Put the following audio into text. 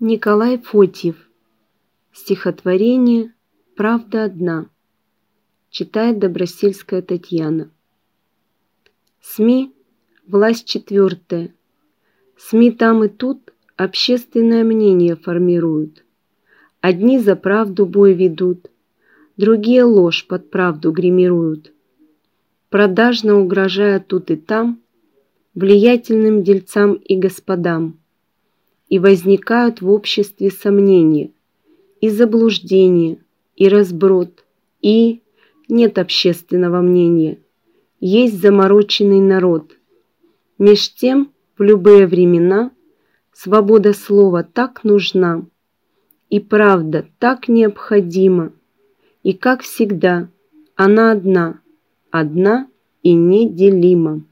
Николай Фотьев. Стихотворение «Правда одна». Читает Добросельская Татьяна. СМИ – власть четвертая. СМИ там и тут общественное мнение формируют. Одни за правду бой ведут, другие ложь под правду гримируют. Продажно угрожая тут и там влиятельным дельцам и господам. И возникают в обществе сомнения, и заблуждения, и разброд, и нет общественного мнения, есть замороченный народ. Меж тем, в любые времена свобода слова так нужна, и правда так необходима, и, как всегда, она одна и неделима.